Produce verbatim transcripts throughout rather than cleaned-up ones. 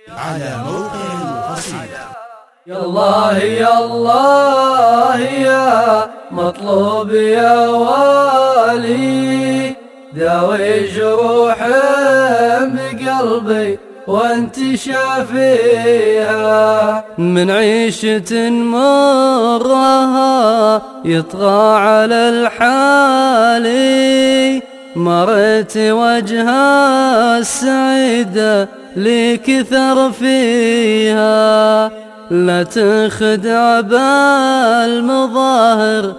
على موقع القصيدة. يا الله يا الله يا مطلوب يا والي، داوي جروح بقلبي وانت شافيها، من عيشة مرها يطغى على الحالي، مريت وجهها السعيدة لي كثر فيها، لا تخدع بالمظاهر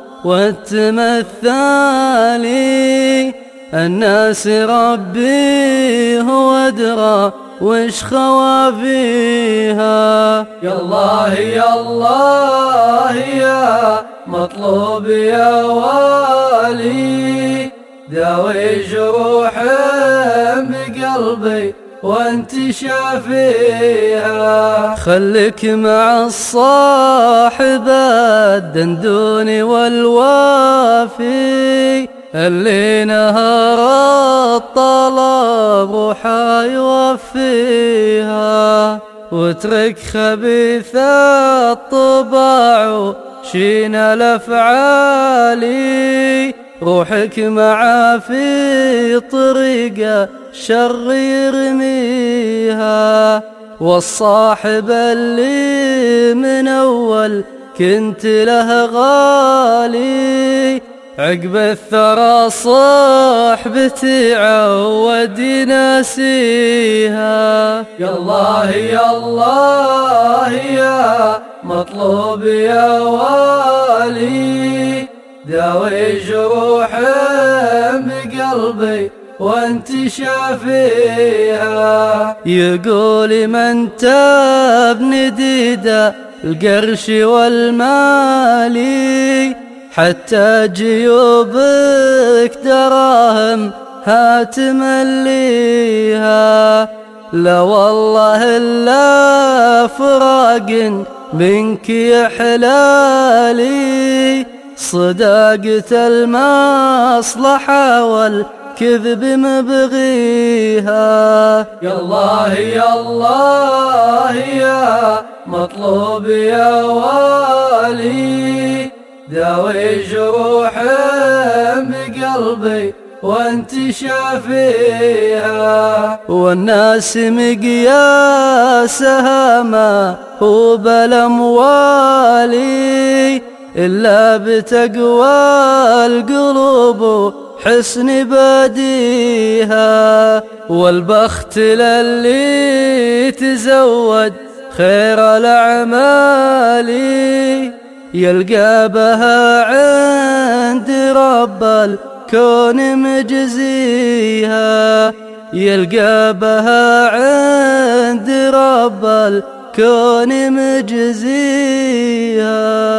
والتمثالي، الناس ربي هو أدرى وش خوافيها. يا الله يا الله يا مطلوب يا والي، داوي جروح بقلبي وانت شافيها، خليك مع الصاحب الدندون والوافي، اللي نهار الطلب روحا يوفيها، واترك خبيث الطباع شين الافعالي، روحك معا في طريقه شر يرميها، والصاحب اللي من أول كنت له غالي، عقب الثرى صحبتي عود يناسيها. يا الله يا الله يا مطلوب يا والي، داوي جروح بقلبي وانت شافيها، يقول من تبني ديدا القرش والمالي، حتى جيوبك دراهم هاتمليها، لا والله إلا فراق منك يا حلالي، صداقة المصلحة والكذب مبغيها. يا الله يا الله يا مطلوب يا والي، داوي جروح بقلبي وانت شافيها، والناس مقياسها ما هو بالأموالي، إلا بتقوى القلوب حسن بديها، والبخت للي تزود خير الأعمال، يلقى بها عند رب الكون مجزيها، يلقى بها عند رب الكون مجزيها.